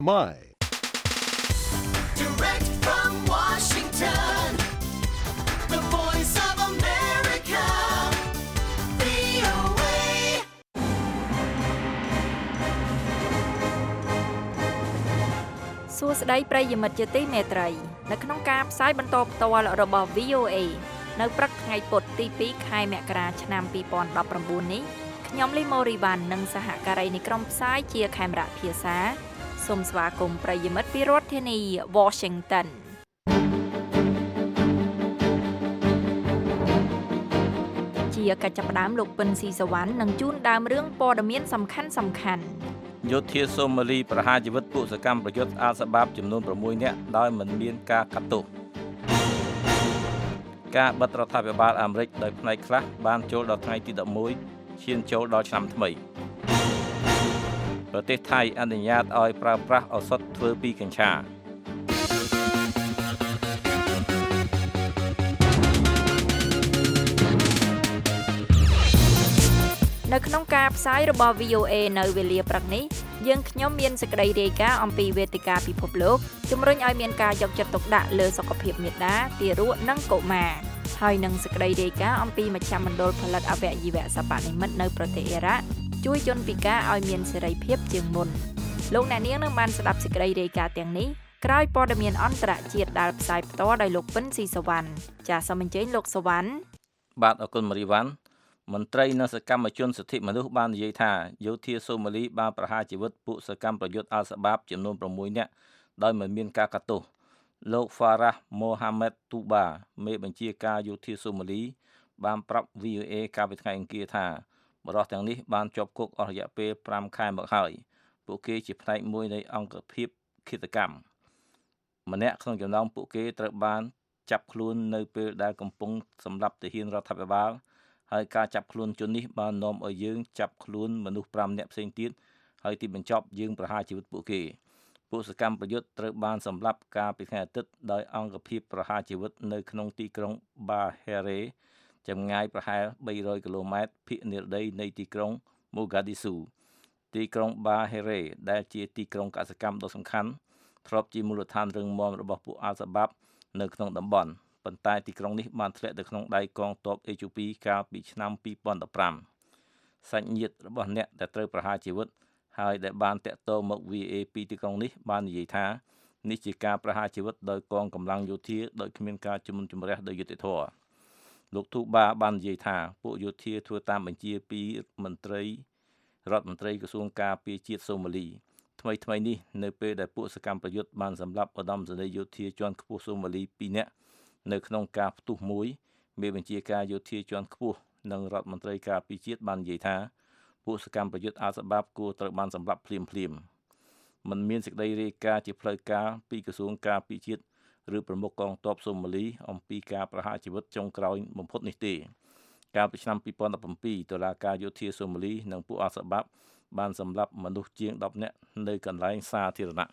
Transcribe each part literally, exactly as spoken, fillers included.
My Direct from Washington, the voice of America, វី អូ เอសួស្តីប្រិយមិត្តជាទីមេត្រីនៅក្នុងការផ្សាយបន្តផ្ទាល់របស់ វី អូ เอ នៅព្រឹកថ្ងៃពុធទីពីរខែមករាឆ្នាំពីរពាន់ដប់ប្រាំបួននេះខ្ញុំលីម៉ូរីវ៉ាន់និងសហការីនៃក្រុមផ្សាយជាខេមរៈភាសាសូមស្វាគមន៍ប្រិយមិត្តពីរដ្ឋធានី Washington ជាកិច្ចចាប់ផ្ដើមលោកពិនស៊ីសវណ្ណនឹងជូនដើមរឿងព័ត៌មានសំខាន់សំខាន់យោធាសូម៉ាលីប្រហារជីវិតពួកសកម្មប្រយុទ្ធអាល់សាបាបចំនួនប្រាំមួយនាក់ដោយមិនមានការកាត់ទោសការបិទរដ្ឋាភិបាលអាមេរិកដោយផ្នែកខ្លះបានចូលដល់ថ្ងៃទីដប់មួយឈានចូលដល់ឆ្នាំថ្មីប្រទេសថៃអនុញ្ញាតឲ្យប្រើប្រាស់ឱសថធ្វើពីកញ្ឆានៅក្នុងការផ្សាយរបស់ វី អូ เอ នៅវេលាព្រឹកនេះយើងខ្ញុំមានសេចក្តីរាយការណ៍អំពីវេទិកាពិភពលោកជំរុញឲ្យមានការយកចិត្តទុកដាក់លើសុខភាពមាតាទារកនិងកុមារហើយនឹងសេចក្តីរាយការណ៍អំពីមជ្ឈមណ្ឌលផលិតអវយវៈសិប្បនិម្មិតនៅប្រទេសអ៊ីរ៉ាក់ជួយជនពិការឲ្យមានសេរីភាពជាងមុនលោកអ្នកនាងនឹងបានស្ដាប់សេចក្តីរាយការណ៍ទាំងនេះក្រោយព័ត៌មានអន្តរជាតិដែលផ្សាយផ្ទាល់ដោយលោកពិនស៊ីសវណ្ណចាសសូមអញ្ជើញលោកសវណ្ណបាទអរគុណម៉ារីវ៉ាន់មន្ត្រីនិងសកម្មជនសិទ្ធិមនុស្សបាននិយាយថាយោធាសូម៉ាលីបានប្រហារជីវិតពួកសកម្មប្រយុទ្ធអាល់សាបាបចំនួនប្រាំមួយនាក់ដោយមិនមានការកាត់ទោសលោក Farah Mohammed Tuba មេបញ្ជាការយោធាសូម៉ាលីបានប្រាប់ វី អូ เอ កាលពីថ្ងៃអង្គារថាបរិសុទ្ធទាំងនេះបានជាប់គុកអស់រយៈពេលប្រាំខែមកហើយពួកគេជាផ្នែកមួយនៃអង្គភាពឃាតកម្មម្នាក់ក្នុងចំណោមពួកគេត្រូវបានចាប់ខ្លួននៅពេលដែលកំពុងសម្លាប់ទាហានរដ្ឋាភិបាលហើយការចាប់ខ្លួនជននេះបាននាំឲ្យយើងចាប់ខ្លួនមនុស្សប្រាំនាក់ផ្សេងទៀតហើយទីបញ្ចប់យើងប្រហារជីវិតពួកគេពួកសកម្មប្រយុទ្ធត្រូវបានសម្លាប់កាលពីថ្ងៃអាទិត្យដោយអង្គភាពប្រហារជីវិតនៅក្នុងទីក្រុង Bahre ចម្ងាយប្រហែលបីរយគីឡូម៉ែត្រភាគនិរតីនៃទីក្រុង Mogadishu ទីក្រុង Bahre ដែលជាទីក្រុងកសិកម្មដ៏សំខាន់ធ្លាប់ជាមូលដ្ឋានរឹងមាំរបស់ពួកអាល់សាបាបនៅក្នុងតំបន់ប៉ុន្តែទីក្រុងនេះបានធ្លាក់ទៅក្នុងដៃកងទ័ពអេជូពីកាលពីឆ្នាំពីរពាន់ដប់ប្រាំសាច់ញាតិរបស់អ្នកដែលត្រូវប្រហារជីវិតហើយដែលបានតាក់ទងមក វី អូ เอ ពីទីក្រុងនេះបាននិយាយថានេះជាការប្រហារជីវិតដោយកងកម្លាំងយោធាដោយគ្មានការជំនុំជម្រះដោយយុត្តិធម៌លោកទូបាបាននិយាយថាពួកយោធាធ្វើតាមបញ្ជាពីមន្ត្រីរដ្ឋមន្ត្រីក្រសួងការពារជាតិសូម៉ាលីថ្មីថ្មីនេះនៅពេលដែលពួកសកម្មប្រយុទ្ធបានសម្លាប់ឧត្តមសេនីយ៍យោធាជាន់ខ្ពស់សូម៉ាលីពីរនាក់នៅក្នុងការផ្ទុះមួយមេបញ្ជាការយោធាជាន់ខ្ពស់និងរដ្ឋមន្ត្រីការពារជាតិបាននិយាយថាពួកសកម្មប្រយុទ្ធអាល់សាបាបគួរត្រូវបានសម្លាប់ភ្លាមភ្លាមមិនមានសេចក្តីរាយការណ៍ជាផ្លូវការពីក្រសួងការពារជាតិឬប្រមុខកងទ័ពសូម៉ាលីអំពីការប្រហារជីវិតចុងក្រោយបំផុតនេះទេកាលពីឆ្នាំពីរពាន់ដប់ប្រាំពីរតុលាការយោធាសូម៉ាលីនិងពួកអាល់សាបាបបានសម្លាប់មនុស្សជាងដប់នាក់នៅកន្លែងសាធារណៈ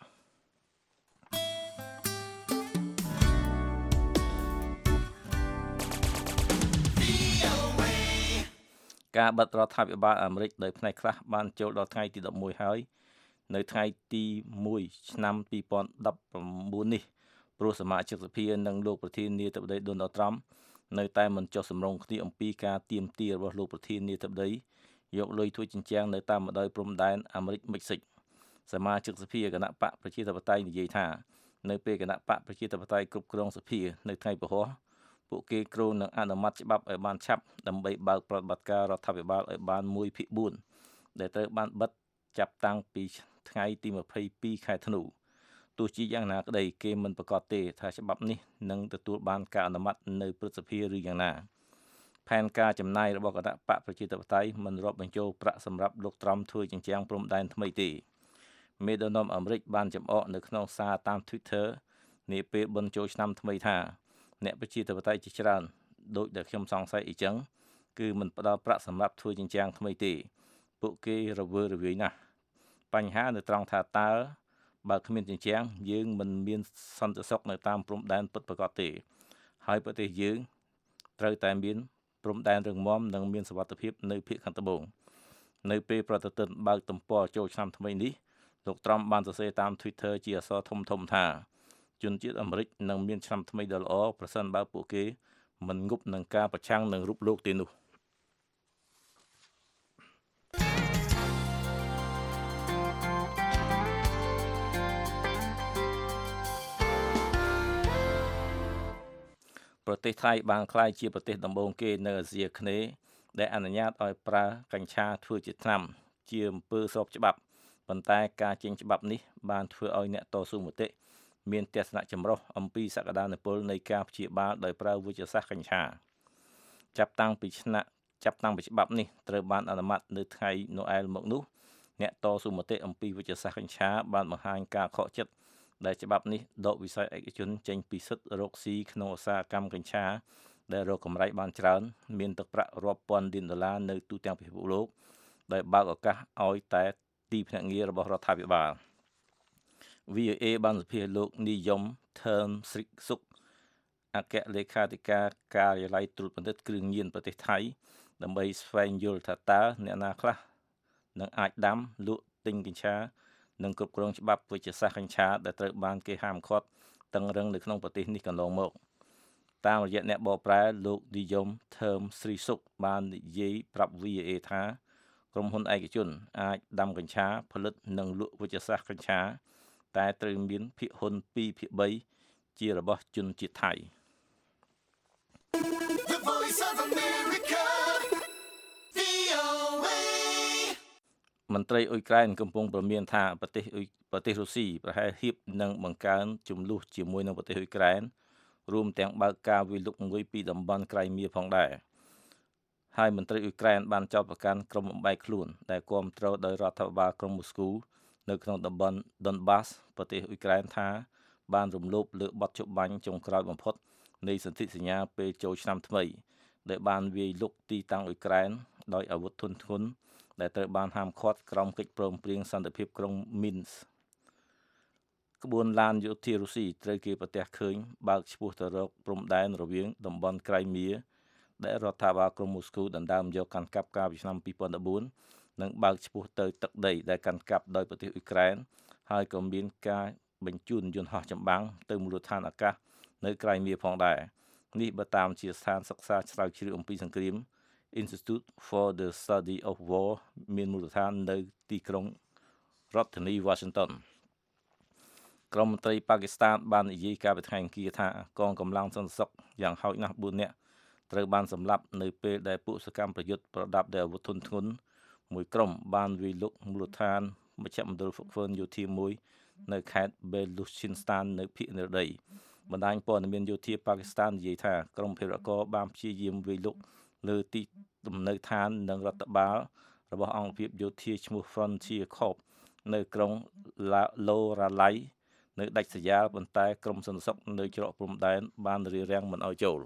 ការបិទរដ្ឋាភិបាលអាមេរិកដោយផ្នែកខ្លះបានចូលដល់ថ្ងៃទីដប់មួយហើយនៅថ្ងៃទីមួយឆ្នាំពីរពាន់ដប់ប្រាំបួននេះព្រោះសមាជិកសភានិងលោកប្រធានាធិបតី Donald Trump នៅតែមិនចុះសម្រុងគ្នាអំពីការទាមទាររបស់លោកប្រធានាធិបតីយកលុយធ្វើជញ្ជាំងនៅតាមបណ្ដោយព្រំដែនអាមេរិកមិចស៊ិកសមាជិកសភាគណៈបកប្រជាធិបតេយ្យនិយាយថានៅពេលគណៈបកប្រជាធិបតេយ្យគ្រប់គ្រងសភានៅថ្ងៃពហុពួកគេគ្រោងនឹងអនុម័តច្បាប់ឲ្យបានឆាប់ដើម្បីបើកប្រតិបត្តិការរដ្ឋាភិបាលឲ្យបានមួយភាគបួនដែលត្រូវបានបិទចាប់តាំងពីថ្ងៃទីម្ភៃពីរខែធ្នូទោះជាយ៉ាងណាក្តីគេមិនប្រកាសទេថាច្បាប់នេះនឹងទទួលបានការអនុម័តនៅព្រឹទ្ធសភាឬយ៉ាងណាផែនការចំណាយរបស់គណៈបកប្រជាធិបតេយ្យមិនរាប់បញ្ចូលប្រាក់សម្រាប់លោកត្រាំធ្វើជញ្ជាំងព្រំដែនថ្មីទេមេដឹកនាំអាមេរិកបានចំអកនៅក្នុងសារតាម Twitter នាពេលបុណ្យចូលឆ្នាំថ្មីថាអ្នកប្រជាធិបតេយ្យជាច្រើនដូចដែលខ្ញុំសង្ស័យអីចឹងគឺមិនផ្ដល់ប្រាក់សម្រាប់ធ្វើជញ្ជាំងថ្មីទេពួកគេរវើរវាយណាស់បញ្ហានៅត្រង់ថាតើបើគ្មានជញ្ជាំងយើងមិនមានសន្តិសុខនៅតាមព្រំដែនពិតប្រាកដទេហើយប្រទេសយើងត្រូវតែមានព្រំដែនរឹងមាំនិងមានសុវត្ថិភាពនៅភាគខាងត្បូងនៅពេលប្រតិទិនបើកទំព័រចូលឆ្នាំថ្មីនេះលោកត្រុំបានសរសេរតាម Twitter ជាអក្សរធំធំថាជនជាតិអាមេរិកនឹងមានឆ្នាំថ្មីដ៏ល្អប្រសិនបើពួកគេមិនងប់នឹងការប្រឆាំងនឹងរូបលោកទេនោះប្រទេសថៃបានក្លាយជាប្រទេសដំបូងគេនៅអាស៊ីអាគ្នេយ៍ដែលអនុញ្ញាតឲ្យប្រើកញ្ឆាធ្វើជាថ្នាំជាអំពើស្របច្បាប់ប៉ុន្តែការចេញច្បាប់នេះបានធ្វើឲ្យអ្នកតស៊ូមតិមានទស្សនៈចម្រុះអំពីសក្តានុពលនៃការព្យាបាលដោយប្រើវិទ្យាសាស្ត្រកញ្ឆាចាប់តាំងពីឆ្នាំចាប់តាំងពីច្បាប់នេះត្រូវបានអនុម័តនៅថ្ងៃណូអែលមកនោះអ្នកតស៊ូមតិអំពីវិទ្យាសាស្ត្រកញ្ឆាបានបង្ហាញការខកចិត្តដែលច្បាប់នេះដកវិស័យឯកជនចេញពីសិទ្ធិរកស៊ីក្នុងឧស្សាហកម្មកញ្ឆាដែលរកកម្រៃបានច្រើនមានទឹកប្រាក់រាប់ពាន់លានដុល្លារនៅទូទាំងពិភពលោកដែលបើកឱកាសឲ្យតែទីភ្នាក់ងាររបស់រដ្ឋាភិបាល វី អូ អេ បានសម្ភាសន៍លោកនិយមថើមស្រីសុខអគ្គលេខាធិការការិយាល័យត្រួតពិនិត្យគ្រឿងញៀនប្រទេសថៃដើម្បីស្វែងយល់ថាតើអ្នកណាខ្លះនឹងអាចដាំលក់ទិញកញ្ឆានិងគ្រប់គ្រងច្បាប់វិទ្យាសាស្ត្រកញ្ឆាដែលត្រូវបានគេហាមឃាត់តឹងរឹងនៅក្នុងប្រទេសនេះកន្លងមកតាមរយៈអ្នកបកប្រែលោកនិយមថើមស្រីសុខបាននិយាយប្រាប់ វី អូ អេ ថាក្រុមហ៊ុនឯកជនអាចដាំកញ្ឆាផលិតនិងលក់វិទ្យាសាស្ត្រកញ្ឆាតែត្រូវមានភាគហ៊ុនពីរភាគបីជារបស់ជនជាតិថៃ The Voice of America វី អូ អេមន្ត្រីអ៊ុយក្រែនកំពុងប្រមានថាប្រទេសប្រទេសរុស្ស៊ីប្រហែលហៀបនឹងបង្កើនជំលោះជាមួយនឹងប្រទេសអ៊ុយក្រែនរួមទាំងបើកការវាយលុកមួយពីតំបន់ក្រៃមៀផងដែរហើយមន្ត្រីអ៊ុយក្រែនបានចោទប្រកាន់ក្រុមបំបែកខ្លួនដែលគាំទ្រដោយរដ្ឋាភិបាលក្រុងមូស្គូនៅក្នុងតំបន់ Donbas ប្រទេសអ៊ុយក្រែនថាបានរំលោភលើបទច្បាញ់ចុងក្រោយបំផុតនៃសន្ធិសញ្ញាពេលចូលឆ្នាំថ្មីដែលបានវាយលុកទីតាំងអ៊ុយក្រែនដោយអាវុធធុនធ្ងន់ដែលត្រូវបានហាមឃាត់ក្រោមកិច្ចព្រមព្រៀងសន្តិភាពក្រុង Minsk ក្បួនឡានយោធារុស្ស៊ីត្រូវគេប្រទះឃើញបើកឆ្ពោះទៅរកព្រំដែនរវាងតំបន់ក្រៃមៀដែលរដ្ឋាភិបាលក្រុងមូស្គូដណ្ដើមយកកាន់កាប់កាលពីឆ្នាំពីរពាន់ដប់បួននិងបើកឆ្ពោះទៅទឹកដីដែលកាន់កាប់ដោយប្រទេសអ៊ុយក្រែនហើយក៏មានការបញ្ជូនយន្តហោះចម្បាំងទៅមូលដ្ឋានអាកាសនៅក្រៃមៀផងដែរនេះបើតាមជាស្ថានសិក្សាស្រាវជ្រាវអំពីសង្គ្រាម Institute for the Study of War មានមូលដ្ឋាននៅទីក្រុងរដ្ឋធានី Washington ក្រុមមន្ត្រីប៉ាគីស្ថានបាននិយាយកាលពីថ្ងៃអង្គារថាកងកម្លាំងសន្តិសុខយ៉ាងហោចណាស់បួននាក់ត្រូវបានសម្លាប់នៅពេលដែលពួកសកម្មប្រយុទ្ធប្រដាប់ដោយអាវុធធុនធ្ងន់មួយក្រុមបានវាយលុកមូលដ្ឋានមជ្ឈមណ្ឌលហ្វឹកហ្វឺនយោធាមួយនៅខេត្ត Beluchistan នៅភាគនិរតីបណ្ដាញព័ត៌មានយោធាប៉ាគីស្ថាននិយាយថាក្រុមភេរវករបានព្យាយាមវាយលុកលើទីទំនៅឋាននិងរដ្ឋបាលរបស់អង្គភាពយោធាឈ្មោះ Frontier Corps នៅក្រុង Loralai នៅដាច់ស្រយាលប៉ុន្តែក្រុមសន្តិសុខនៅច្រកព្រំដែនបានរារាំងមិនឲ្យចូល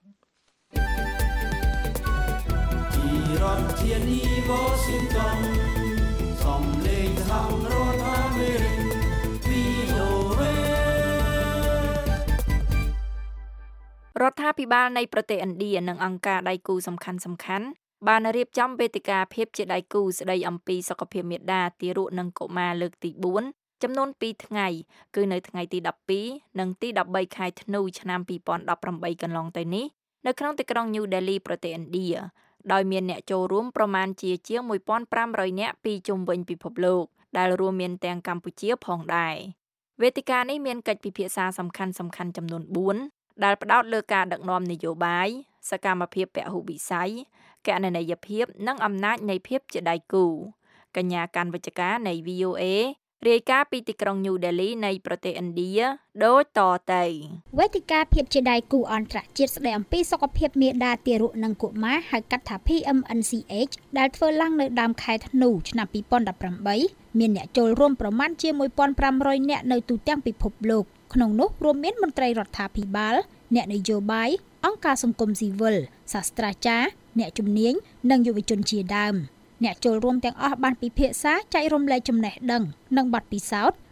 ពីរដ្ឋធានី Washington សំឡេងសហរដ្ឋអាមេរិក វី អូ អេរដ្ឋាភិបាលនៃប្រទេសឥណ្ឌានិងអង្គការដៃគូសំខាន់សំខាន់បានរៀបចំវេទិកាភាពជាដៃគូស្ដីអំពីសុខភាពមាតា ទារកនិងកុមារលើកទីបួនចំនួនពីរថ្ងៃគឺនៅថ្ងៃទីដប់ពីរនិងទីដប់បីខែធ្នូឆ្នាំពីរពាន់ដប់ប្រាំបីកន្លងទៅនេះនៅក្នុងទីក្រុង New Delhi ប្រទេសឥណ្ឌាដោយមានអ្នកចូលរួមប្រមាណជាជាងមួយពាន់ប្រាំរយនាក់ពីជុំវិញពិភពលោកដែលរួមមានទាំងកម្ពុជាផងដែរវេទិកានេះមានកិច្ចពិភាក្សាសំខាន់សំខាន់ចំនួនបួនដែលផ្ដោតលើការដឹកនាំនយោបាយសកម្មភាពពហុវិស័យគណនេយ្យភាពនិងអំណាចនៃភាពជាដៃគូកញ្ញាកាន់វិជ្ជការនៃ វី អូ អេ រាយការណ៍ពីទីក្រុង New Delhi នៃប្រទេសឥណ្ឌាដូចតទៅវេទិកាភាពជាដៃគូអន្តរជាតិស្ដីអំពីសុខភាពមាតាទារកនិងកុមារហៅកាត់ថា ភី អឹម អិន ស៊ី អេច ដែលធ្វើឡើងនៅដើមខែធ្នូឆ្នាំពីរពាន់ដប់ប្រាំបីមានអ្នកចូលរួមប្រមាណជាមួយពាន់ប្រាំរយនាក់នៅទូទាំងពិភពលោកក្នុងនោះរួមមានមន្ត្រីរដ្ឋាភិបាលអ្នកនយោបាយអង្គការសង្គមស៊ីវិលសាស្ត្រាចារ្យអ្នកជំនាញនិងយុវជនជាដើមអ្នកចូលរួមទាំងអស់បានពិភាក្សាចែករំលែកចំណេះដឹងនិងបទពិសោធន៍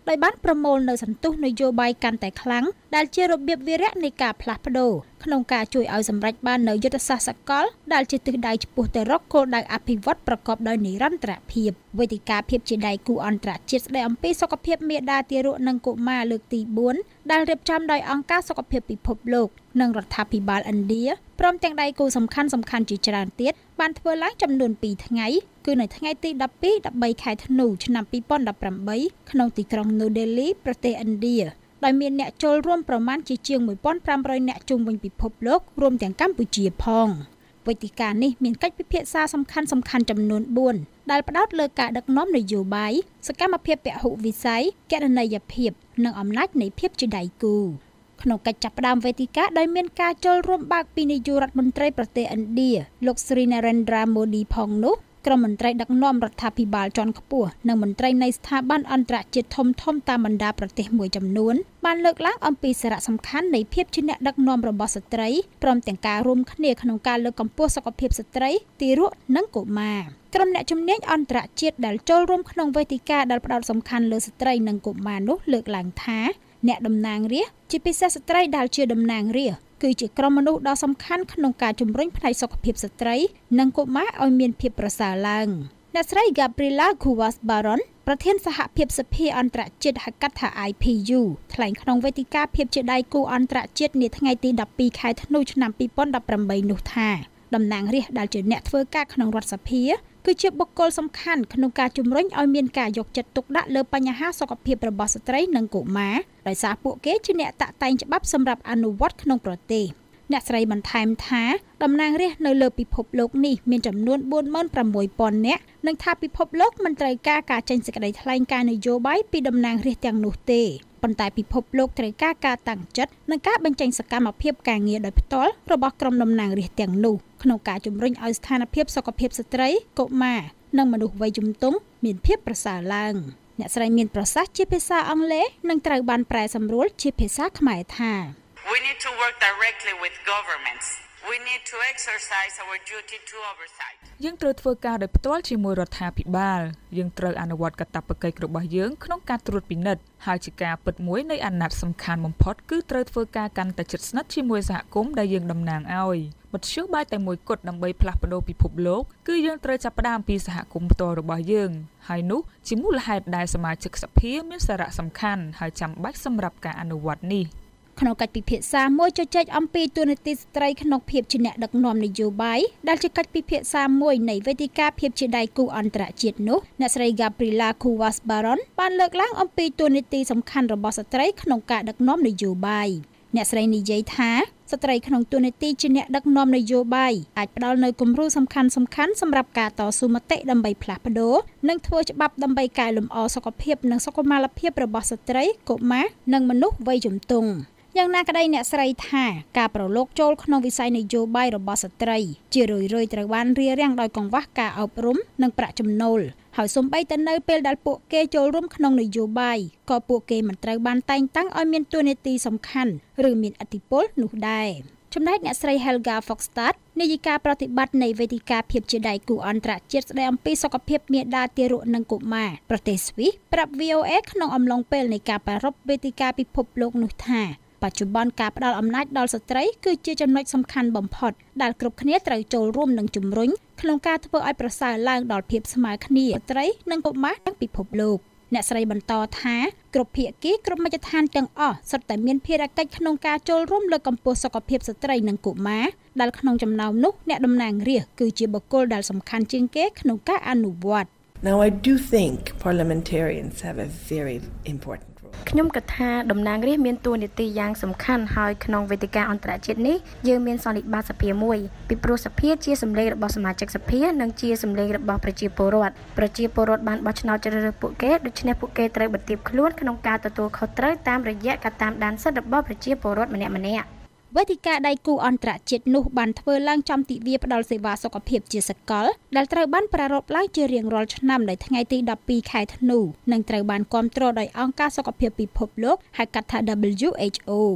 ដោយបានប្រមូលនៅសន្ទុះនយោបាយកាន់តែខ្លាំងដែលជារបៀបវារៈនៃការផ្លាស់ប្ដូរក្នុងការជួយឲ្យសម្រេចបាននូវយុទ្ធសាស្ត្រសកលដែលជាទិសដៅឆ្ពោះទៅរកគោលដៅអភិវឌ្ឍប្រកបដោយនិរន្តរភាពវេទិកាភាពជាដៃគូអន្តរជាតិស្ដីអំពីសុខភាពមាតាទារកនិងកុមារលើកទីបួនដែលរៀបចំដោយអង្គការសុខភាពពិភពលោកនិងរដ្ឋាភិបាលឥណ្ឌាព្រមទាំងដៃគូសំខាន់សំខាន់ជាច្រើនទៀតបានធ្វើឡើងចំនួនពីរថ្ងៃគឺនៅថ្ងៃទីដប់ពីរ ដល់បីខែធ្នូឆ្នាំពីរពាន់ដប់ប្រាំបីក្នុងទីក្រុង New Delhi ប្រទេសឥណ្ឌាដោយមានអ្នកចូលរួមប្រមាណជាជាងមួយពាន់ប្រាំរយនាក់ជុំវិញពិភពលោករួមទាំងកម្ពុជាផងវេទិកានេះមានកិច្ចពិភាក្សាសំខាន់សំខាន់ចំនួនបួនដែលផ្ដោតលើការដឹកនាំនយោបាយសកម្មភាពពហុវិស័យគណនេយ្យភាពនិងអំណាចនៃភាពជាដៃគូក្នុងកិច្ចចាប់ផ្ដើមវេទិកាដោយមានការចូលរួមបើកពីនាយករដ្ឋមន្ត្រីប្រទេសឥណ្ឌាលោកស្រី Narendra Modi ផងនោះក្រុមមន្ត្រីដឹកនាំរដ្ឋាភិបាលជាន់ខ្ពស់និងមន្ត្រីនៃស្ថាប័នអន្តរជាតិធំៗតាមបណ្ដាប្រទេសមួយចំនួនបានលើកឡើងអំពីសារៈសំខាន់នៃភាពជាអ្នកដឹកនាំរបស់ស្ត្រីព្រមទាំងការរួមគ្នាក្នុងការលើកកម្ពស់សុខភាពស្ត្រីទារកនិងកុមារក្រុមអ្នកជំនាញអន្តរជាតិដែលចូលរួមក្នុងវេទិកាដែលផ្ដោតសំខាន់លើស្ត្រីនិងកុមារនោះលើកឡើងថាអ្នកតំណាងរាស្ត្រជាពិសេសស្ត្រីដែលជាតំណាងរាស្ត្រគឺជាក្រុមមនុស្សដ៏សំខាន់ក្នុងការជំរុញផ្នែកសុខភាពស្ត្រីនិងកុមារឲ្យមានភាពប្រសើរឡើងអ្នកស្រី Gabriela Kuwas-Baron ប្រធានសហភាពសភាអន្តរជាតិហៅកាត់ថា I P U ថ្លែងក្នុងវេទិកាភាពជាដៃគូអន្តរជាតិនាថ្ងៃទីដប់ពីរខែធ្នូឆ្នាំពីរពាន់ដប់ប្រាំបីនោះថាតំណាងរាស្ត្រដែលជាអ្នកធ្វើការក្នុងរដ្ឋសភាគឺជាបុគ្គលសំខាន់ក្នុងការជំរុញឲ្យមានការយកចិត្តទុកដាក់លើបញ្ហាសុខភាពរបស់ស្ត្រីនិងកុមារដោយសារពួកគេជាអ្នកតាក់តែងច្បាប់សម្រាប់អនុវត្តក្នុងប្រទេសអ្នកស្រីបន្ថែមថាតំណាងរាស្ត្រនៅលើពិភពលោកនេះមានចំនួនបួនម៉ឺនប្រាំមួយពាន់នាក់និងថាពិភពលោកមិនត្រូវការការចេញសេចក្តីថ្លែងការណ៍នយោបាយពីតំណាងរាស្ត្រទាំងនោះទេប៉ុន្តែពិភពលោកត្រូវការការតាំងចិត្តនិងការបញ្ចេញសកម្មភាពការងារដោយផ្ទាល់របស់ក្រុមតំណាងរាស្ត្រទាំងនោះក្នុងការជំរុញឲ្យស្ថានភាពសុខភាពស្ត្រីកុមារនិងមនុស្សវ័យជំទង់មានភាពប្រសើរឡើងអ្នកស្រីមានប្រសាសន៍ជាភាសាអង់គ្លេសនិងត្រូវបានប្រែសម្រួលជាភាសាខ្មែរថា We need to work directly with governments. We need to exercise our duty to oversight. យើងត្រូវធ្វើការដោយផ្ទាល់ជាមួយរដ្ឋាភិបាលយើងត្រូវអនុវត្តកាតព្វកិច្ចរបស់យើងក្នុងការត្រួតពិនិត្យហើយជាការពិតមួយនៃអាណត្តិសំខាន់បំផុតគឺត្រូវធ្វើការកាន់តែជិតស្និទ្ធជាមួយសហគមន៍ដែលយើងតំណាងឲ្យមធ្យោបាយតែមួយគត់ដើម្បីផ្លាស់ប្ដូរពិភពលោកគឺយើងត្រូវចាប់ផ្ដើមពីសហគមន៍ផ្ទាល់របស់យើងហើយនោះជាមូលហេតុដែលសមាជិកសភាមានសារៈសំខាន់ហើយចាំបាច់សម្រាប់ការអនុវត្តនេះក្នុងកិច្ចពិភាក្សាមួយជជែកអំពីទូនាទីស្ត្រីក្នុងភាពជាអ្នកដឹកនាំនយោបាយដែលជាកិច្ចពិភាក្សាមួយនៃវេទិកាភាពជាដៃគូអន្តរជាតិនោះអ្នកស្រី Gabriela Kuwas-Baron បានលើកឡើងអំពីទូនាទីសំខាន់របស់ស្ត្រីក្នុងការដឹកនាំនយោបាយអ្នកស្រីនិយាយថាស្ត្រីក្នុងទូនាទីជាអ្នកដឹកនាំនយោបាយអាចផ្ដល់នូវគំរូសំខាន់ៗសម្រាប់ការតស៊ូមតិដើម្បីផ្លាស់ប្ដូរនិងធ្វើច្បាប់ដើម្បីកែលម្អសុខភាពនិងសុខុមាលភាពរបស់ស្ត្រីកុមារនិងមនុស្សវ័យជំទង់យ៉ាងណាក្តីអ្នកស្រីថាការប្រឡូកចូលក្នុងវិស័យនយោបាយរបស់ស្ត្រីជារឿយៗត្រូវបានរារាំងដោយកង្វះការអប់រំនិងប្រាក់ចំណូលហើយសូម្បីតែនៅពេលដែលពួកគេចូលរួមក្នុងនយោបាយក៏ពួកគេមិនត្រូវបានតែងតាំងឲ្យមានតួនាទីសំខាន់ឬមានឥទ្ធិពលនោះដែរចំណែកអ្នកស្រី Helga Foxstad នាយិកាប្រតិបត្តិនៃវេទិកាភាពជាដៃគូអន្តរជាតិស្ដីអំពីសុខភាពមាតាទារកនិងកុមារប្រទេសស្វីសប្រាប់ V O A ក្នុងអំឡុងពេលនៃការប្រារព្ធវេទិកាពិភពលោកនោះថាបច្ចុប្បន្នការផ្ដល់អំណាចដល់ស្ត្រីគឺជាចំណុចសំខាន់បំផុតដែលគ្រប់គ្នាត្រូវចូលរួមនិងជំរុញក្នុងការធ្វើឲ្យប្រសើរឡើងដល់ភាពស្មើគ្នាស្ត្រីនិងកុមារទាំងពិភពលោកអ្នកស្រីបន្តថាគ្រប់ភាគីគ្រប់មជ្ឈដ្ឋានទាំងអស់សុទ្ធតែមានភារកិច្ចក្នុងការចូលរួមលើកកម្ពស់សុខភាពស្ត្រីនិងកុមារដែលក្នុងចំណោមនោះអ្នកតំណាងរាស្ត្រគឺជាបុគ្គលដែលសំខាន់ជាងគេក្នុងការអនុវត្ត Now I do think parliamentarians have a very important ខ្ញុំគិតថាតំណាងរាស្ត្រមានតួនាទីយ៉ាងសំខាន់ហើយក្នុងវេទិកាអន្តរជាតិនេះយើងមានសន្និបាតសភាមួយពីព្រោះសភាជាសម្លេងរបស់សមាជិកសភានិងជាសម្លេងរបស់ប្រជាពលរដ្ឋប្រជាពលរដ្ឋបានបោះឆ្នោតជ្រើសរើសពួកគេដូច្នេះពួកគេត្រូវបន្ទាបខ្លួនក្នុងការទទួលខុសត្រូវតាមរយៈការតាមដានសិទ្ធិរបស់ប្រជាពលរដ្ឋម្នាក់ៗវេទិកាដៃគូអន្តរជាតិនោះបានធ្វើឡើងចំទិវាផ្ដល់សេវាសុខភាពជាសកលដែលត្រូវបានប្រារព្ធឡើងជារៀងរាល់ឆ្នាំនៅថ្ងៃទីដប់ពីរខែធ្នូនិងត្រូវបានគាំទ្រដោយអង្គការសុខភាពពិភពលោកហៅកាត់ថា W H O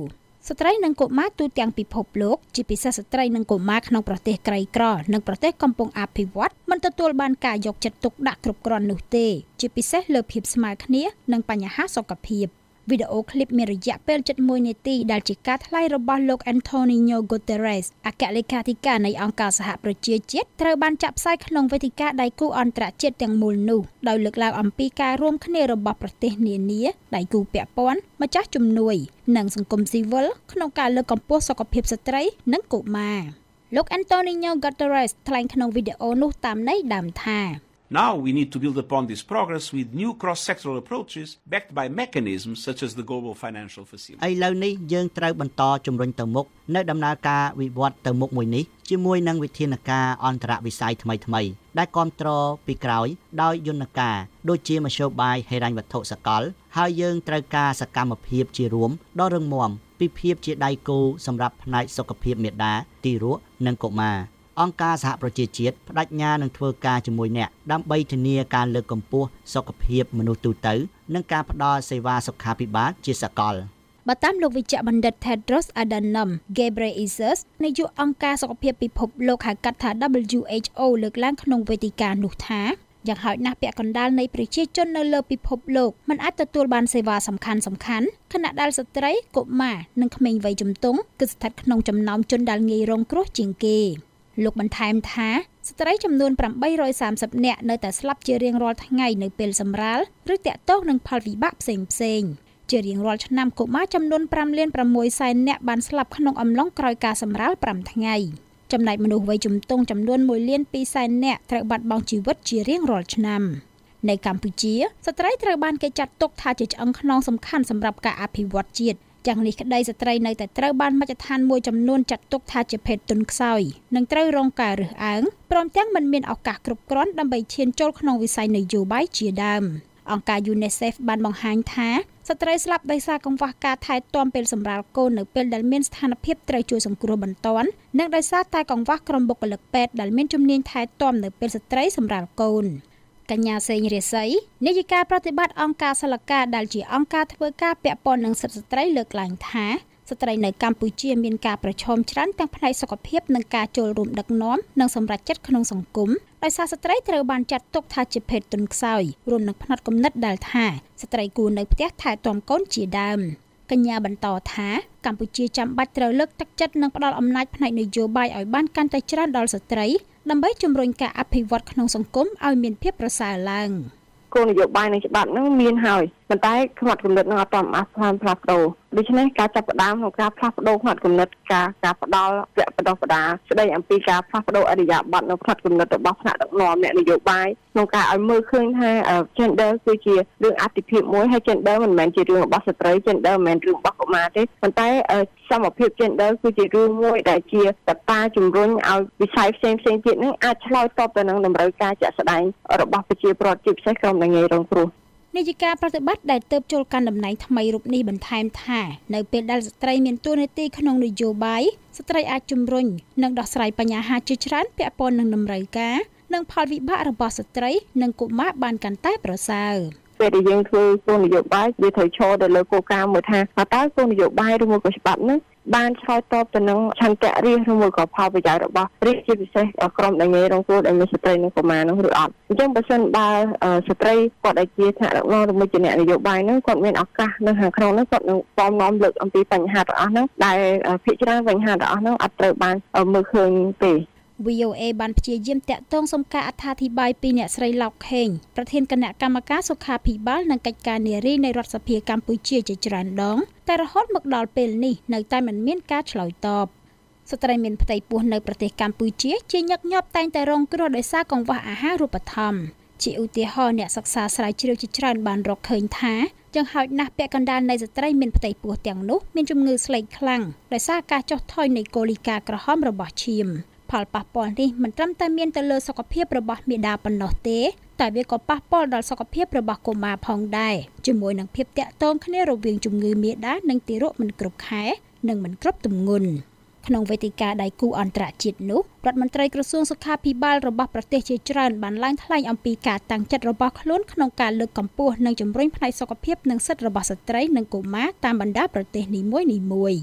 ស្ត្រីនិងកុមារទូទាំងពិភពលោកជាពិសេសស្ត្រីនិងកុមារក្នុងប្រទេសក្រីក្រនិងប្រទេសកំពុងអភិវឌ្ឍមិនទទួលបានការយកចិត្តទុកដាក់គ្រប់គ្រាន់នោះទេជាពិសេសលើភាពស្មើគ្នានិងបញ្ហាសុខភាពវីដេអូឃ្លីបមានរយៈពេលជិតមួយនាទីដែលជាការថ្លែងរបស់លោក Antonio Guterres អគ្គលេខាធិការនៃអង្គការសហប្រជាជាតិត្រូវបានចាក់ផ្សាយក្នុងវេទិកាដៃគូអន្តរជាតិទាំងមូលនោះដោយលើកឡើងអំពីការរួមគ្នារបស់ប្រទេសនានាដៃគូពាក់ព័ន្ធម្ចាស់ជំនួយនិងសង្គមស៊ីវិលក្នុងការលើកកម្ពស់សុខភាពស្ត្រីនិងកុមារលោក Antonio Guterres ថ្លែងក្នុងវីដេអូនោះតាមន័យដើមថា Now we need to build upon this progress with new cross-sectoral approaches backed by mechanisms such as the Global Financial Facility. ឥឡូវនេះយើងត្រូវបន្តជំរុញទៅមុខនៅដំណើរការវិវត្តទៅមុខមួយនេះជាមួយនឹងវិធានការអន្តរវិស័យថ្មីៗដែលគ្រប់គ្រងពីក្រោយដោយយន្តការដូចជាមធ្យោបាយហិរញ្ញវត្ថុសកលហើយយើងត្រូវការសកម្មភាពជារួមដ៏រឹងមាំពីភាពជាដៃគូសម្រាប់ផ្នែកសុខភាពមាតា ទារកនិងកុមារអង្គការសហប្រជាជាតិបដិញ្ញានឹងធ្វើការជាមួយអ្នកដើម្បីធានាការលើកកម្ពស់សុខភាពមនុស្សទូទៅនិងការផ្តល់សេវាសុខាភិបាលជាសកលបើតាមលោកវិជ្ជបណ្ឌិត Tedros Adhanom Ghebreyesus នាយកអង្គការសុខភាពពិភពលោកហៅកាត់ថា W H O លើកឡើងក្នុងវេទិកានោះថាយ៉ាងហោចណាស់ពាក់កណ្ដាលនៃប្រជាជននៅលើពិភពលោកមិនអាចទទួលបានសេវាសំខាន់សំខាន់ខណៈដែលស្ត្រីកុមារនិងក្មេងវ័យជំទង់គឺស្ថិតក្នុងចំណោមជនដែលងាយរងគ្រោះជាងគេលោកបន្ថែមថាស្ត្រីចំនួន830នាក់នៅតែស្លាប់ជារៀងរាល់ថ្ងៃនៅពេលសម្រាលឬតាក់ទងនឹងផលវិបាកផ្សេងផ្សេងជារៀងរាល់ឆ្នាំកុមារចំនួន5លាន6សែននាក់បានស្លាប់ក្នុងអំឡុងក្រោយការសម្រាល5ថ្ងៃចំណែកមនុស្សវ័យជំទង់ចំនួន1លាន2សែននាក់ត្រូវបាត់បង់ជីវិតជារៀងរាល់ឆ្នាំនៅកម្ពុជាស្ត្រីត្រូវបានគេចាត់ទុកថាជាឆ្អឹងខ្នងសំខាន់សម្រាប់ការអភិវឌ្ឍជាតិយ៉ាងនេះក្តីស្ត្រីនៅតែត្រូវបានមជ្ឈដ្ឋានមួយចំនួនចាត់ទុកថាជាភេទទុនខ្សោយនិងត្រូវរងការរើសអើងព្រមទាំងមិនមានឱកាសគ្រប់គ្រាន់ដើម្បីឈានចូលក្នុងវិស័យនយោបាយជាដើមអង្គការ UNICEF បានបង្ហាញថាស្ត្រីស្លាប់ដោយសារកង្វះការថែទាំពេលសម្រាលកូននៅពេលដែលមានស្ថានភាពត្រូវជួយសង្គ្រោះបន្ទាន់និងដោយសារតែកង្វះក្រុមបុគ្គលិកពេទ្យដែលមានជំនាញថែទាំនៅពេលស្ត្រីសម្រាលកូនកញ្ញាសេងរាសីនាយិកាប្រតិបត្តិអង្គការសិលកាដែលជាអង្គការធ្វើការពាក់ព័ន្ធនឹងសិទ្ធិស្ត្រីលើកឡើងថាស្ត្រីនៅកម្ពុជាមានការប្រឈមច្រើនទាំងផ្នែកសុខភាពនិងការចូលរួមដឹកនាំនិងសម្រេចចិត្តក្នុងសង្គមដោយសារស្ត្រីត្រូវបានចាត់ទុកថាជាភេទទុនខ្សោយរួមនឹងផ្នត់គំនិតដែលថាស្ត្រីគួរនៅផ្ទះថែទាំកូនជាដើមកញ្ញាបន្តថាកម្ពុជាចាំបាច់ត្រូវលើកទឹកចិត្តនិងផ្ដល់អំណាចផ្នែកនយោបាយឲ្យបានកាន់តែច្រើនដល់ស្ត្រីដើម្បីជំរុញការអភិវឌ្ឍក្នុងសង្គមឲ្យមានភាពប្រសើរឡើងគោលនយោបាយនិងច្បាប់ហ្នឹងមានហើយប៉ុន្តែខ្មាត់គំនិតនឹងអត់ទាន់អាចផ្លាស់ប្ដូរដូច្នេះការចាប់ផ្ដើមក្នុងការផ្លាស់ប្ដូរខ្មាត់គំនិតការការផ្ដល់វគ្គបណ្ដុះបណ្ដាលស្ដីអំពីការផ្លាស់ប្ដូរអរិយាប័ត្រនៅផ្នែកគំនិតរបស់ថ្នាក់ដឹកនាំអ្នកនយោបាយក្នុងការឲ្យមើលឃើញថា gender គឺជារឿងអាទិភាពមួយហើយ gender មិនមែនជារឿងរបស់ស្ត្រី gender មិនមែនរឿងរបស់កុមារទេប៉ុន្តែសមភាព gender គឺជារឿងមួយដែលជាកត្តាជំរុញឲ្យវិស័យផ្សេងផ្សេងទៀតនឹងអាចឆ្លើយតបទៅនឹងតម្រូវការជាក់ស្ដែងរបស់ប្រជាពលរដ្ឋជាពិសេសក្រុមដែលងាយរងគ្រោះនាយិកាប្រតិបត្តិដែលទើបចូលកាន់តំណែងថ្មីរូបនេះបន្ថែមថានៅពេលដែលស្ត្រីមានតួនាទីក្នុងនយោបាយស្ត្រីអាចជំរុញនិងដោះស្រាយបញ្ហាជាច្រើនពាក់ព័ន្ធនឹងតម្រូវការនិងផលវិបាករបស់ស្ត្រីនិងកុមារបានកាន់តែប្រសើរពេលដែលយើងធ្វើគោលនយោបាយវាត្រូវឈរទៅលើគោលការណ៍មួយថាតើគោលនយោបាយឬមួយក៏ច្បាប់នោះបានឆ្លើយតបទៅនឹងឆន្ទៈរាជឬមួយក៏ផលប្រយោជន៍របស់រាជជាពិសេសក្រុមដែលងាយរងគ្រោះដែលមានស្ត្រីនិងកុមារនោះឬអត់អញ្ចឹងបើសិនបើស្ត្រីគាត់ដែលជាថ្នាក់ដឹកនាំឬមួយជាអ្នកនយោបាយនោះគាត់មានឱកាសនៅខាងក្នុងនោះគាត់នឹងពំនាំលើកអំពីបញ្ហាទាំងអស់នោះដែលភាគច្រើនបញ្ហាទាំងអស់នោះអត់ត្រូវបានមើលឃើញទេ V O A បានព្យាយាមតាក់ទងសុំការអត្ថាធិប្បាយពីអ្នកស្រីឡោកខេងប្រធានគណៈកម្មការសុខាភិបាលនិងកិច្ចការនារីនៃរដ្ឋសភាកម្ពុជាជាច្រើនដងតែរហូតមកដល់ពេលនេះនៅតែមិនមានការឆ្លើយតបស្ត្រីមានផ្ទៃពោះនៅប្រទេសកម្ពុជាជាញឹកញាប់តែងតែរងគ្រោះដោយសារកង្វះអាហារូបត្ថម្ភជាឧទាហរណ៍អ្នកសិក្សាស្រាវជ្រាវជាច្រើនបានរកឃើញថាយ៉ាងហោចណាស់ពាក់កណ្ដាលនៃស្ត្រីមានផ្ទៃពោះទាំងនោះមានជំងឺស្លេកខ្លាំងដោយសារការចុះថយនៃកូលីកាក្រហមរបស់ឈាមផលប៉ះពាល់នេះមិនត្រឹមតែមានទៅលើសុខភាពរបស់មាតាប៉ុណ្ណោះទេតែវាក៏ប៉ះពាល់ដល់សុខភាពរបស់កុមារផងដែរជាមួយនឹងភាពតាក់ទងគ្នារវាងជំងឺមាតានិងទារកមិនគ្រប់ខែនិងមិនគ្រប់ទម្ងន់ក្នុងវេទិកាដៃគូអន្តរជាតិនោះរដ្ឋមន្ត្រីក្រសួងសុខាភិបាលរបស់ប្រទេសជាច្រើនបានឡើងថ្លែងអំពីការតាំងចិត្តរបស់ខ្លួនក្នុងការលើកកម្ពស់និងជំរុញផ្នែកសុខភាពនិងសិទ្ធិរបស់ស្ត្រីនិងកុមារតាមបណ្ដាប្រទេសនីមួយៗ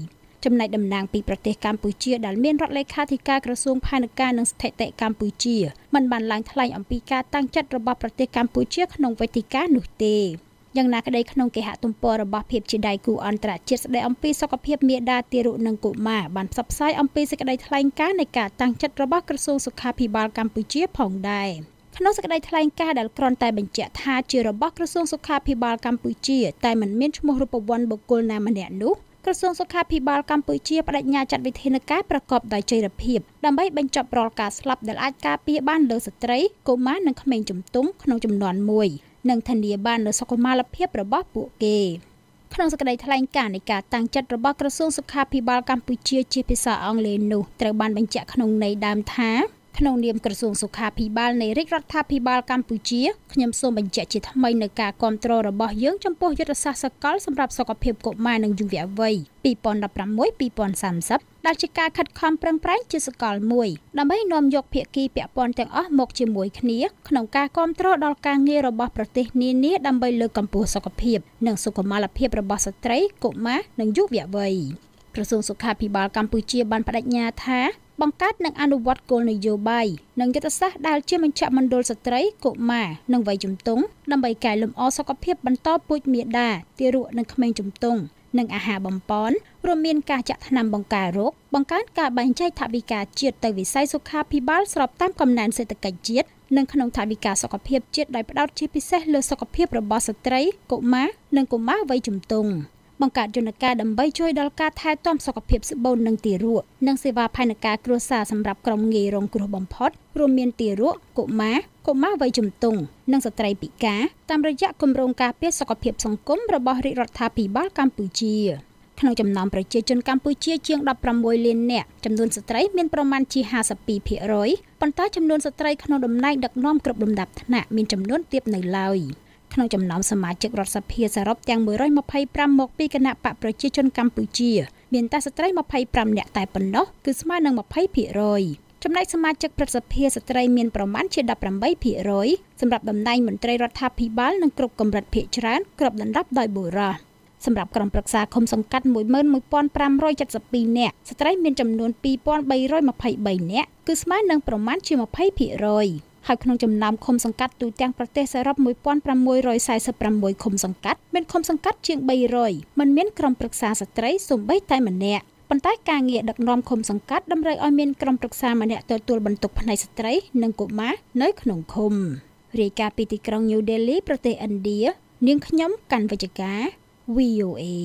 ចំណែកតំណាងពីប្រទេសកម្ពុជាដែលមានរដ្ឋលេខាធិការក្រសួងផែនការនិងស្ថិតិកម្ពុជាមិនបានឡើងថ្លែងអំពីការតាំងចិត្តរបស់ប្រទេសកម្ពុជាក្នុងវេទិកានោះទេយ៉ាងណាក្តីក្នុងគេហទំព័ររបស់ភាពជាដៃគូអន្តរជាតិស្តីអំពីសុខភាពមាតាទារកនិងកុមារបានផ្សព្វផ្សាយអំពីសេចក្តីថ្លែងការណ៍នៃការតាំងចិត្តរបស់ក្រសួងសុខាភិបាលកម្ពុជាផងដែរក្នុងសេចក្តីថ្លែងការណ៍ដែលគ្រាន់តែបញ្ជាក់ថាជារបស់ក្រសួងសុខាភិបាលកម្ពុជាតែមិនមានឈ្មោះរូបវន្តបុគ្គលណាម្នាក់នោះក្រសួងសុខាភិបាលកម្ពុជាបដិញ្ញាចាត់វិធានការប្រកបដោយចីរភាពដើម្បីបញ្ចប់រាល់ការស្លាប់ដែលអាចការពារបានលើស្ត្រីកុមារនិងក្មេងជំទង់ក្នុងចំនួនមួយនិងធានាបាននូវសុខុមាលភាពរបស់ពួកគេក្នុងសេចក្តីថ្លែងការណ៍នៃការតាំងចិត្តរបស់ក្រសួងសុខាភិបាលកម្ពុជាជាភាសាអង់គ្លេសនោះត្រូវបានបញ្ជាក់ក្នុងន័យដើមថាក្នុងនាមក្រសួងសុខាភិបាលនៃរាជរដ្ឋាភិបាលកម្ពុជាខ្ញុំសូមបញ្ជាក់ជាថ្មីនូវការគាំទ្ររបស់យើងចំពោះយុទ្ធសាស្ត្រសកលសម្រាប់សុខភាពកុមារនិងយុវវ័យ ពីរពាន់ដប់ប្រាំមួយដល់ពីរពាន់សាមសិប ដែលជាការខិតខំប្រឹងប្រែងជាសកលមួយដើម្បីនាំយកភាគីពាក់ព័ន្ធទាំងអស់មកជាមួយគ្នាក្នុងការគាំទ្រដល់ការងាររបស់ប្រទេសនានាដើម្បីលើកកម្ពស់សុខភាពនិងសុខុមាលភាពរបស់ស្ត្រីកុមារនិងយុវវ័យក្រសួងសុខាភិបាលកម្ពុជាបានបដិញ្ញាថាបង្កើតនិងអនុវត្តគោលនយោបាយនិងយុទ្ធសាស្ត្រដែលជាមជ្ឈមណ្ឌលស្ត្រីកុមារនិងវ័យជំទង់ដើម្បីកែលម្អសុខភាពបន្តពូជមាតាទារកនិងក្មេងជំទង់និងអាហារបំប៉នរួមមានការចាក់ថ្នាំបង្ការរោគបង្កើនការបែងចែកថវិកាជាតិទៅវិស័យសុខាភិបាលស្របតាមកំណើនសេដ្ឋកិច្ចជាតិនិងក្នុងថវិកាសុខភាពជាតិដោយផ្ដោតជាពិសេសលើសុខភាពរបស់ស្ត្រីកុមារនិងកុមារវ័យជំទង់បង្កើតយន្តការដើម្បីជួយដល់ការថែទាំសុខភាពស្បូននិងទារកនិងសេវាផែនការគ្រួសារសម្រាប់ក្រុមងាយរងគ្រោះបំផុតរួមមានទារកកុមារកុមារវ័យជំទង់និងស្ត្រីពិការតាមរយៈគម្រោងការពារសុខភាពសង្គមរបស់រាជរដ្ឋាភិបាលកម្ពុជាក្នុងចំណោមប្រជាជនកម្ពុជាជាងដប់ប្រាំមួយលាននាក់ចំនួនស្ត្រីមានប្រមាណជាห้าสิบពីរភាគរយ ប៉ុន្តែចំនួនស្ត្រីក្នុងតំណែងដឹកនាំគ្រប់លំដាប់ថ្នាក់មានចំនួនទាបនៅឡើយក្នុងចំណោមសមាជិករដ្ឋសភាសរុបទាំងមួយរយម្ភៃប្រាំមកពីគណៈបកប្រជាជនកម្ពុជាមានតែស្ត្រីម្ភៃប្រាំនាក់តែប៉ុណ្ណោះគឺស្មើនឹងម្ភៃភាគរយចំណែកសមាជិកព្រឹទ្ធសភាស្ត្រីមានប្រមាណជាដប់ប្រាំបីភាគរយសម្រាប់តំណែងមន្ត្រីរដ្ឋាភិបាលនិងគ្រប់កម្រិតភាគច្រើនគ្រប់ដណ្ដប់ដោយបុរសសម្រាប់ក្រុមប្រឹក្សាឃុំសង្កាត់ មួយម៉ឺនមួយពាន់ប្រាំរយចិតសិបពីរ នាក់ស្ត្រីមានចំនួន ពីរពាន់បីរយម្ភៃបី នាក់គឺស្មើនឹងប្រមាណជាម្ភៃភាគរយហើយក្នុងចំណោមឃុំសង្កាត់ទូទាំងប្រទេសសរុប មួយពាន់ប្រាំមួយរយសែសិបប្រាំមួយ ឃុំសង្កាត់មានឃុំសង្កាត់ជាងបីរយមិនមានក្រុមប្រឹក្សាស្ត្រីសូម្បីតែម្នាក់ប៉ុន្តែការងារដឹកនាំឃុំសង្កាត់តម្រូវឲ្យមានក្រុមប្រឹក្សាម្នាក់ទទួលបន្ទុកផ្នែកស្ត្រីនិងកុមារនៅក្នុងឃុំរាយការណ៍ពីទីក្រុង New Delhi ប្រទេសឥណ្ឌានាងខ្ញុំកាន់វិជ្ជការ វី អូ เอ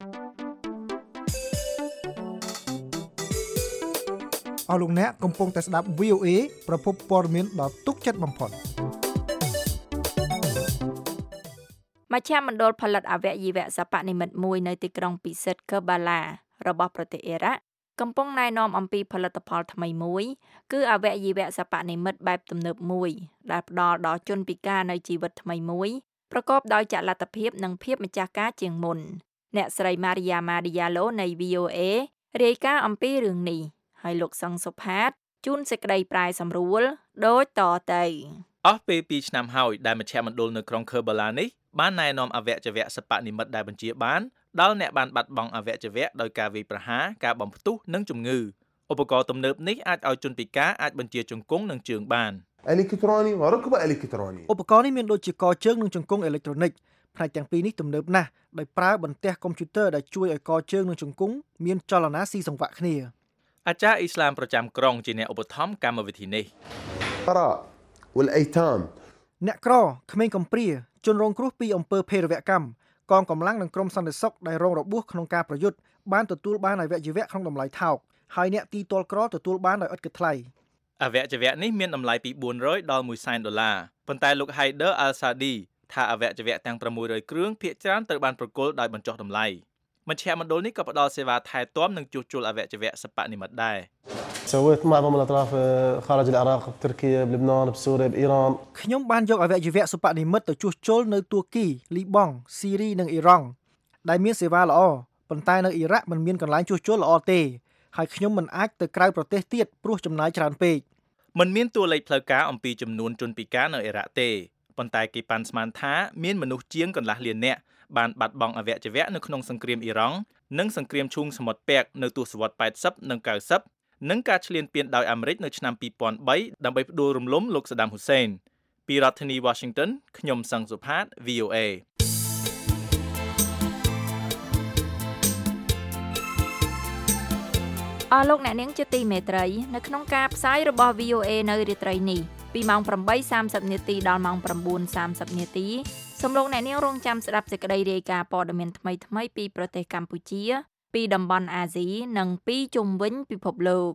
អស់លោកអ្នកកំពុងតែស្ដាប់ វី អូ เอ ប្រភពព័ត៌មានដ៏ទុកចិត្តបំផុតមជ្ឈមណ្ឌលផលិតអវយវៈសិប្បនិម្មិតមួយនៅទីក្រុងពិសិដ្ឋកឺបាឡារបស់ប្រទេសអ៊ីរ៉ាក់កំពុងណែនាំអំពីផលិតផលថ្មីមួយគឺអវយវៈសិប្បនិម្មិតបែបទំនើបមួយដែលផ្ដល់ដល់ជនពិការនៅជីវិតថ្មីមួយប្រកបដោយចលនាភាពនិងភាពម្ចាស់ការជាងមុនអ្នកស្រី Maria Madialo នៃ វី អូ เอ រាយការណ៍អំពីរឿងនេះហើយលោកសង្សុផាតជូនសេចក្តីប្រែសម្រួលដូចតទៅអស់ពេលពីរឆ្នាំហើយដែលមជ្ឈមណ្ឌលនៅក្រុងខឺបាឡានេះបានណែនាំអវយវៈសិប្បនិម្មិតដែលបញ្ជាបានដល់អ្នកបានបាត់បង់អវយវៈដោយការវាយប្រហារការបំផ្ទុះនិងជំងឺឧបករណ៍ទំនើបនេះអាចឲ្យជនពិការអាចបញ្ជាជង្គង់និងជើងបាន الكتروني وركبه الكتروني ឧបករណ៍នេះមានដូចជាកជើងនិងជង្គង់អេឡិចត្រូនិកផ្នែកទាំងពីរនេះទំនើបណាស់ដោយប្រើបន្ទះកុំព្យូទ័រដែលជួយឲ្យកជើងនិងជង្គង់មានចលនាស៊ីសង្វាក់គ្នាអាចារ្យអ៊ីស្លាមប្រចាំក្រុងជាអ្នកឧបត្ថម្ភកម្មវិធីនេះ والايتام អ្នកក្រក្មេងកំព្រាជនរងគ្រោះពីអំពើភេរវកម្មកងកម្លាំងនិងក្រុមសន្តិសុខដែលរងរបួសក្នុងការប្រយុទ្ធបានទទួលបានអវយវៈក្នុងតម្លៃថោកហើយអ្នកទីទាល់ក្រទទួលបានដោយឥតគិតថ្លៃអវយវៈនេះមានតម្លៃពីបួនរយដល់មួយសែនដុល្លារប៉ុន្តែលោក Haider Al-Sadi ថាអវយវៈទាំងប្រាំមួយរយគ្រឿងភាគច្រើនត្រូវបានប្រគល់ដោយបញ្ចុះតម្លៃមជ្ឈមណ្ឌលនេះក៏ផ្ដល់សេវាថែទាំនិងជួសជុលអវយវៈសិប្បនិម្មិតដែរ سويت معظم الاطراف خارج العراق بتركيا بلبنان بسوريا بايران ខ្ញុំបានយកអវយវៈសិប្បនិម្មិតទៅជួសជុលនៅទួរគីលីបង់ស៊ីរីនិងអ៊ីរ៉ង់ដែលមានសេវាល្អប៉ុន្តែនៅអ៊ីរ៉ាក់មិនមានកន្លែងជួសជុលល្អទេហើយខ្ញុំមិនអាចទៅក្រៅប្រទេសទៀតព្រោះចំណាយច្រើនពេកមិនមានតួលេខផ្លូវការអំពីចំនួនជនពិការនៅអ៊ីរ៉ាក់ទេប៉ុន្តែគេប៉ាន់ស្មានថាមានមនុស្សជាងកន្លះលាននាក់បានបាត់បង់អវយវៈនៅក្នុងសង្គ្រាមអ៊ីរ៉ង់និងសង្គ្រាមឈូងសមុទ្រពាក់នៅទសវត្សរ៍ eighty និង ninety និងការឈ្លានពានដោយអាមេរិកនៅឆ្នាំtwo thousand threeដើម្បីផ្ដួលរំលំលោកសាដាមហ៊ូសេនពីរដ្ឋធានី Washington ខ្ញុំសង្សុផាត V O A អស់លោកអ្នកនាងជាទីមេត្រីនៅក្នុងការផ្សាយរបស់ V O A នៅរាត្រីនេះពីម៉ោងeight thirtyនាទីដល់ម៉ោងnine thirtyនាទីសូមលោកអ្នកនាងរងចាំស្ដាប់សេចក្តីរាយការណ៍ព័ត៌មានថ្មីៗពីប្រទេសកម្ពុជាពីតំបន់អាស៊ីនិងពីជុំវិញពិភពលោក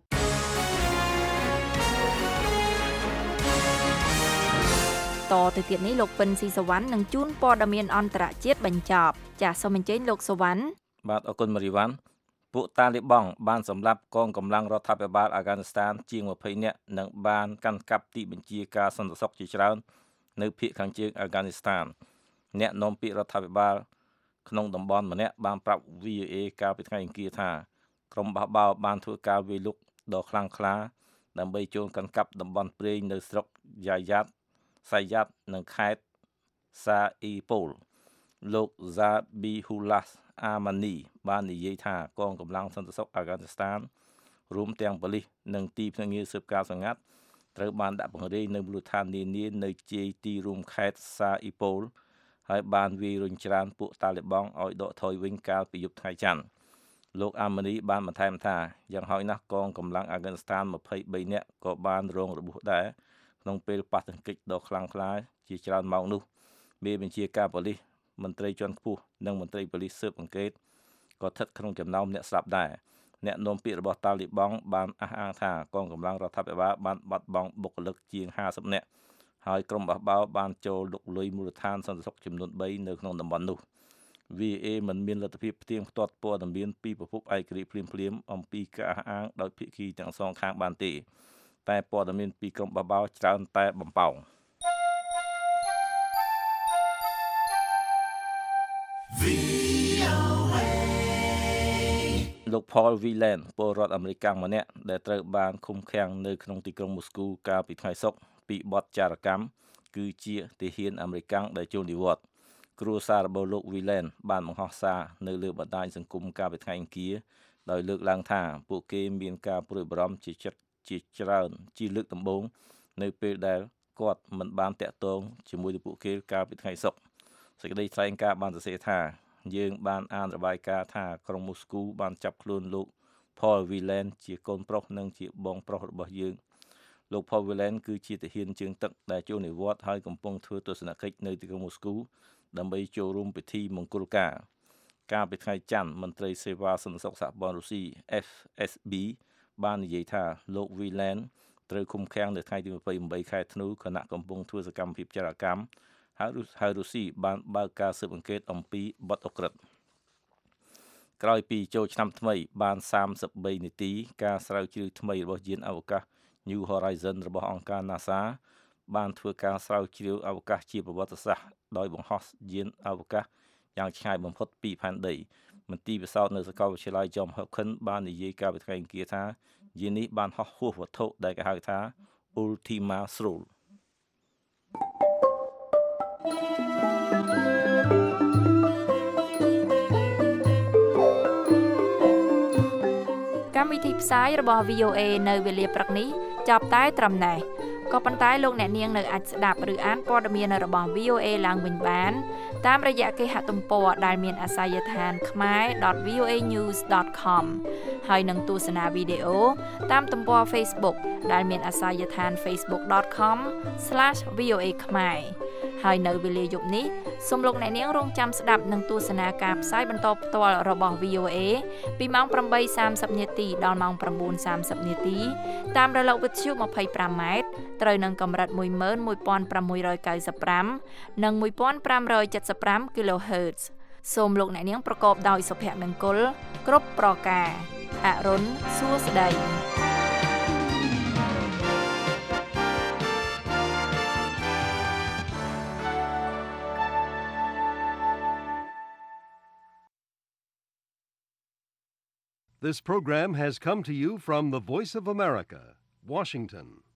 តទៅទៀតនេះលោកពិនស៊ីសវណ្ណនឹងជូនព័ត៌មានអន្តរជាតិបញ្ចប់ចាសសូមអញ្ជើញលោកសវណ្ណបាទអរគុណមារីវ៉ាន់ពួកតាលីបង់បានសម្លាប់កងកម្លាំងរដ្ឋាភិបាលអាហ្គានីស្ថានជាងtwentyនាក់និងបានកាន់កាប់ទីបញ្ជាការសន្តិសុខជាច្រើននៅភូមិខាងជើងអាហ្គានីស្ថានអ្នកនាំពាក្យរដ្ឋាភិបាលក្នុងតំបន់ម្នាក់បានប្រាប់ V O A កាលពីថ្ងៃអង្គារថាក្រុមបះបោរបានធ្វើការវាយលុកដ៏ខ្លាំងក្លាដើម្បីចូលកាន់កាប់តំបន់ព្រៃនៅស្រុកយ៉ាយ៉ាតសាយ៉ាត់និងខេត្តសាអ៊ីប៉ូលលោក Zabihullah Amani បាននិយាយថាកងកម្លាំងសន្តិសុខអាហ្គានីស្ថានរួមទាំងប៉ូលីសនិងទីភ្នាក់ងារស៊ើបការសម្ងាត់ត្រូវបានដាក់បង្រាយនៅមូលដ្ឋាននានានៅជាយទីរួមខេត្តសាអ៊ីប៉ូលហើយបានវាយរុញច្រានពួកតាលីបង់ឲ្យដកថយវិញកាលពីយប់ថ្ងៃច័ន្ទលោក Amani បានបន្ថែមថាយ៉ាងហោចណាស់កងកម្លាំងអាហ្គានីស្ថានtwenty-threeនាក់ក៏បានរងរបួសដែរក្នុងពេលប៉ះទង្គិចដ៏ខ្លាំងក្លាជាច្រើនម៉ោងនោះមេបញ្ជាការប៉ូលីសមន្ត្រីជាន់ខ្ពស់និងមន្ត្រីប៉ូលីសស៊ើបអង្កេតក៏ស្ថិតក្នុងចំណោមអ្នកស្លាប់ដែរអ្នកនាំពាក្យរបស់តាលីបង់បានអះអាងថាកងកម្លាំងរដ្ឋាភិបាលបានបាត់បង់បុគ្គលិកជាងfiftyនាក់ហើយក្រុមបះបោរបានចូលលុកលុយមូលដ្ឋានសន្តិសុខចំនួនthreeនៅក្នុងតំបន់នោះ V O A មិនមានលទ្ធភាពផ្ទៀងផ្ទាត់ព័ត៌មានពីប្រភពឯករាជ្យភ្លាមៗអំពីការអះអាងដោយភាគីទាំងសងខាងបានទេតែព័ត៌មានពីក្រុមបះបោរច្រើនតែបំផោងលោក Paul Whelan ពលរដ្ឋអាមេរិកម្នាក់ដែលត្រូវបានឃុំឃាំងនៅក្នុងទីក្រុងមូស្គូកាលពីថ្ងៃសុក្រពីបទចារកម្មគឺជាទាហានអាមេរិកដែលចូលនិវត្តន៍គ្រួសាររបស់លោក Whelan បានបង្ហោះសារនៅលើបណ្ដាញសង្គមកាលពីថ្ងៃអង្គារដោយលើកឡើងថាពួកគេមានការព្រួយបារម្ភជាចិត្តជាច្រើនជាលើកដំបូងនៅពេលដែលគាត់មិនបានតាក់ទងជាមួយនឹងពួកគេកាលពីថ្ងៃសុក្រសេចក្តីថ្លែងការណ៍បានសរសេរថាយើងបានអានរបាយការណ៍ថាក្រុងមូស្គូបានចាប់ខ្លួនលោក Paul Whelan ជាកូនប្រុសនិងជាបងប្រុសរបស់យើងលោក Paul Whelan គឺជាទាហានជើងទឹកដែលចូលនិវត្តន៍ហើយកំពុងធ្វើទស្សនកិច្ចនៅទីក្រុងមូស្គូដើម្បីចូលរួមពិធីមង្គលការកាលពីថ្ងៃច័ន្ទមន្ត្រីសេវាសន្តិសុខសហព័ន្ធរុស្ស៊ី F S B បាននិយាយថាលោក Whelan ត្រូវឃុំឃាំងនៅថ្ងៃទីtwenty-eightខែធ្នូខណៈកំពុងធ្វើសកម្មភាពចរកម្មហើយរុស្ស៊ីបានបើកការស៊ើបអង្កេតអំពីបទឧក្រិដ្ឋក្រោយពីចូលឆ្នាំថ្មីបានthirty-threeនាទីការស្រាវជ្រាវថ្មីរបស់យានអវកាស New Horizon របស់អង្គការ NASA បានធ្វើការស្រាវជ្រាវអវកាសជាប្រវត្តិសាស្ត្រដោយបង្ហោះយានអវកាសយ៉ាងឆ្ងាយបំផុតពីផែនដីមន្ទីរពិសោធន៍នៅសាកលវិទ្យាល័យ Johns Hopkins បាននិយាយកាលពីថ្ងៃអង្គារថាយាននេះបានហោះហួសវត្ថុដែលគេហៅថា Ultima Thule កម្មវិធីផ្សាយរបស់ V O A នៅវេលាព្រឹកនេះចាប់តែត្រឹមណេះក៏ប៉ុន្តែលោកអ្នកនាងនៅអាចស្ដាប់ឬអានព័ត៌មានរបស់ V O A ឡើងវិញបានតាមរយៈគេហទំព័រដែលមានអាសយដ្ឋាន khmae dot v o a news dot com ហើយនឹងទស្សនាវីដេអូតាមទំព័រ Facebook ដែលមានអាសយដ្ឋាន facebook dot com slash v o a khmae ហើយនៅវេលាយប់នេះសូមលោកអ្នកនាងរងចាំស្ដាប់និងទស្សនាការផ្សាយបន្តផ្ទាល់របស់ V O A ពីម៉ោងeight thirtyនាទីដល់ម៉ោងnine thirtyនាទីតាមរលកវិទ្យុtwenty-fiveម៉ែត្រត្រូវនឹងកម្រិតone one five nine fiveនិងone five seven five គីឡូហឺត សូមលោកអ្នកនាងប្រកបដោយសុភមង្គលគ្រប់ប្រការអរុនសួស្តី This program has come to you from the Voice of America, Washington.